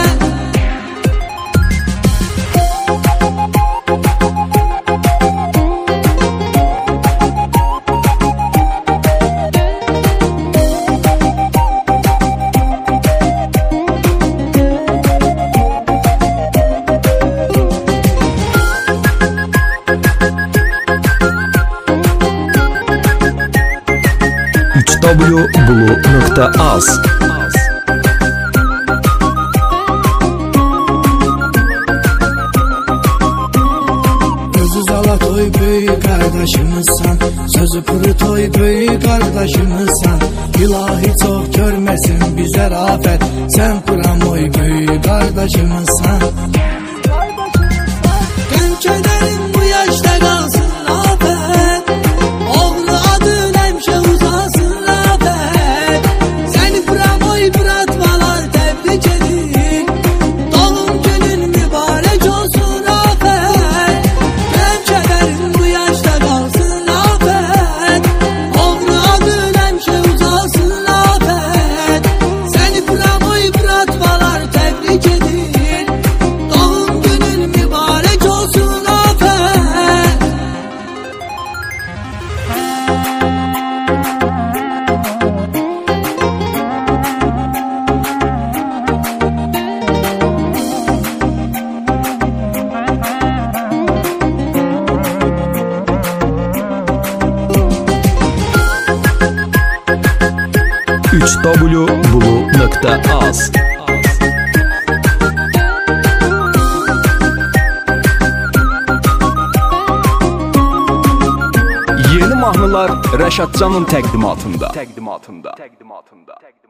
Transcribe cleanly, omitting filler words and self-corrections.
www.blue.az Gözü Zalatoy büyük kardeşimizsen, sözü Pırıtoy büyük kardeşimizsen. İlahi çok görmesin bize rafet, sen Pıramoy büyük kardeşimizsen. Gəm kədərim bu yaşda qalsın rafet, oğlu adın həmişə uzasın rafet. Səni Pıramoy bratvalar təbrik edir, doğum günün mübarək olsun rafet. Gəm kədərim bu yaşda qalsın rafet, oğlu adın həmişə uzasın rafet. Səni Pıramoy bratvalar təbrik edir, doğum günün mübarək olsun rafet. www.blue.az. Yeni mahnılar Rəşadcanın təqdimatında.